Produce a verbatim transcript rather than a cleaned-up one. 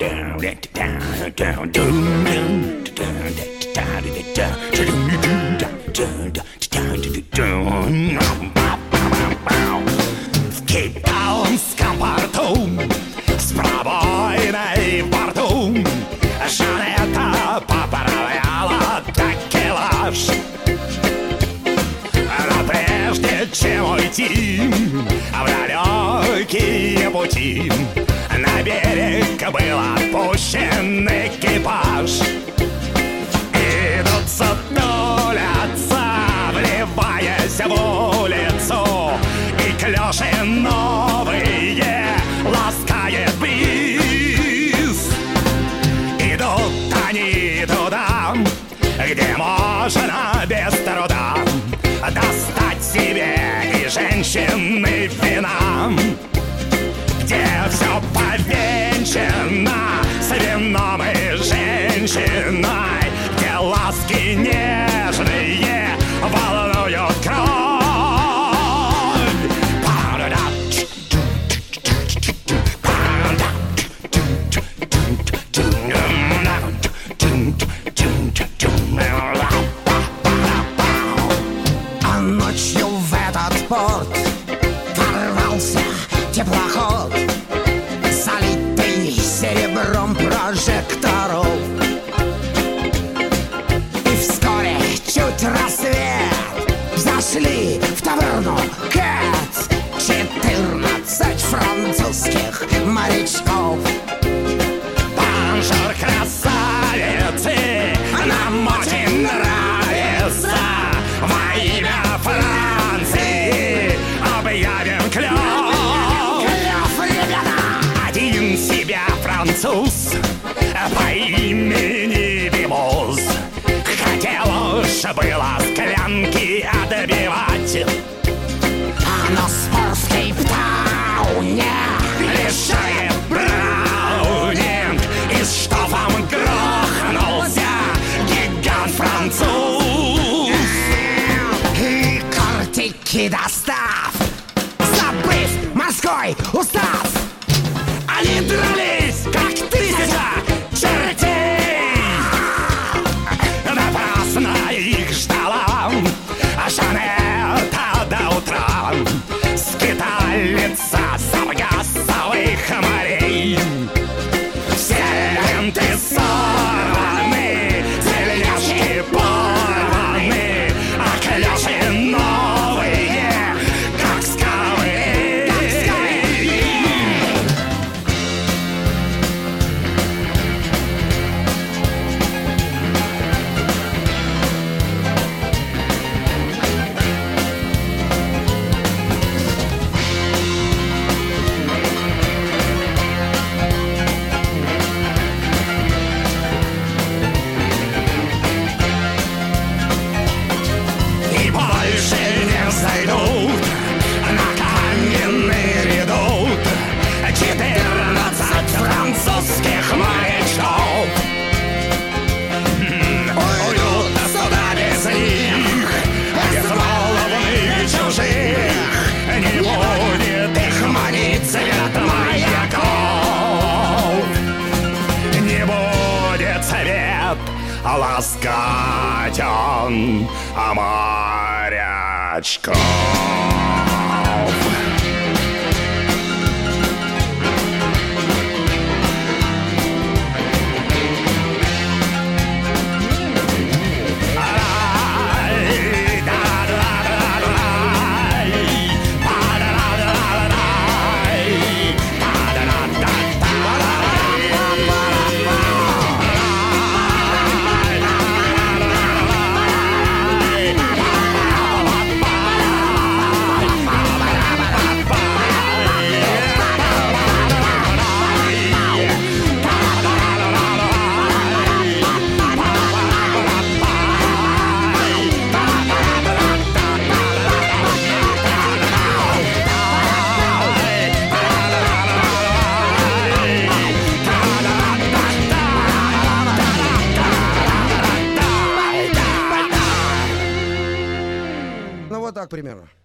В кейптаунском порту с пробоиной в борту Жанетта поправляла такелаж. Но прежде чем уйти в далекие пути, на берег был отпущен экипаж. Идут сутулятся, вливаясь в улицу, и клёши новые ласкает бриз. Идут они туда, где можно без труда достать себе и женщины вина, где все повенчано с вином и женщиной, где ласки нежные волнуют кровь. А ночью в этот порт ворвался теплоход, залитый серебром прожекторов. И вскоре, чуть рассвет, зашли в таверну Кэт четырнадцать французских морячков. Бонжур, красавицы, нам очень нравится. Во имя Франции объявим клёв. Один себя француз по имени Бибуз хотел уж было склянки отбивать, но спор в Кейптауне решает Браунинг. И с штофом грохнулся гигант француз. И картики достав, забыв морской устав, они дрались, как тысяча чертей. Напрасно их ждала Жанетта до утра, скитальница с абгасовых морей. Все ленты сорваны, тельняшки порваны, а клёши новые, как скалы. И больше не зайдут на каменный редут четырнадцать французских морячков. Уйдут сюда без них, без волны чужих. Не будет их манить цвет маяков. Не будет цвет ласкать он морячков. Вот так примерно.